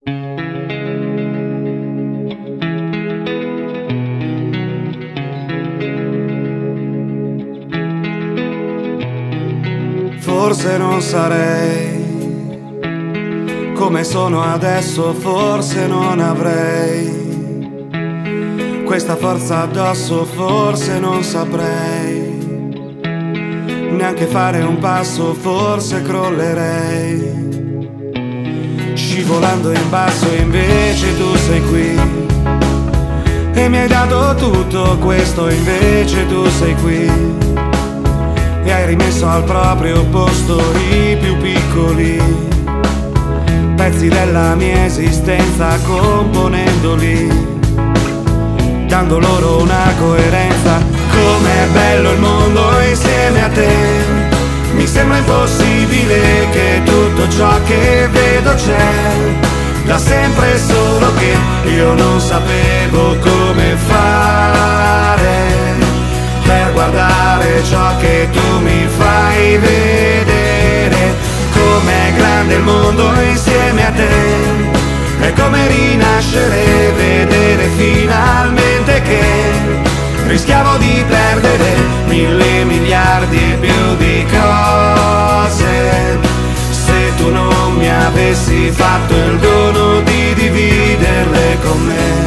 Forse non sarei come sono adesso, forse non avrei questa forza addosso, forse non saprei neanche fare un passo, forse crollerei scivolando in basso, invece tu sei qui e mi hai dato tutto questo, invece tu sei qui e hai rimesso al proprio posto i più piccoli pezzi della mia esistenza, componendoli, dando loro una coerenza. Com'è bello il mondo insieme a te, mi sembra impossibile che tutto ciò che vedo c'è da sempre, solo che io non sapevo come fare per guardare ciò che tu mi fai vedere. Com'è grande il mondo insieme a te, è come rinascere, vedere finalmente che rischiavo di perdere 1000 miliardi e più di cose se tu non mi avessi fatto il dono di dividerle con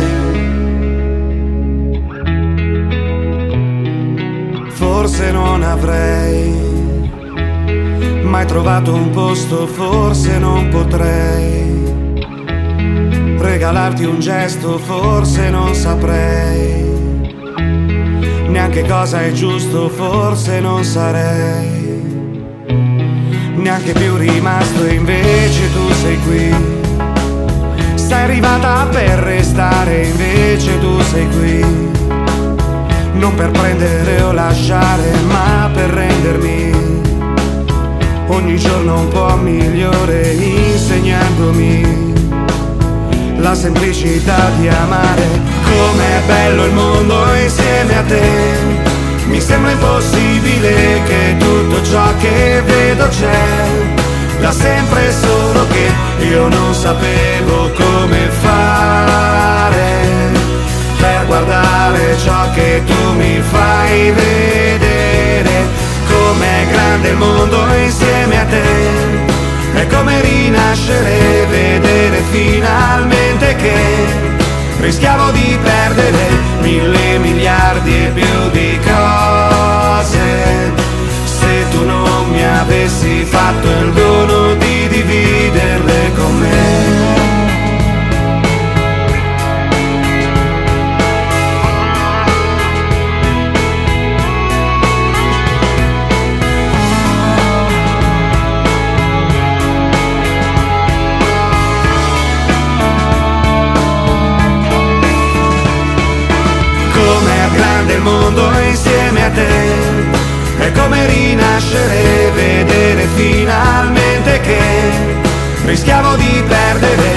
me. Forse non avrei mai trovato un posto, forse non potrei regalarti un gesto, forse non saprei neanche cosa è giusto, forse non sarei neanche più rimasto, invece tu sei qui, sei arrivata per restare, invece tu sei qui, non per prendere o lasciare, ma per rendermi ogni giorno un po' migliore, insegnandomi la semplicità di amare. Com'è bello il mondo insieme a te, mi sembra impossibile che tutto ciò che vedo c'è da sempre, solo che io non sapevo come fare per guardare ciò che tu mi fai vedere. Com'è grande il mondo insieme a te, è come rinascere, vedere finalmente che rischiavo di perdere 1000 miliardi e più di cose se tu non mi avessi fatto il dono di dividerle con me. Il mondo insieme a te, è come rinascere, vedere finalmente che rischiavo di perdere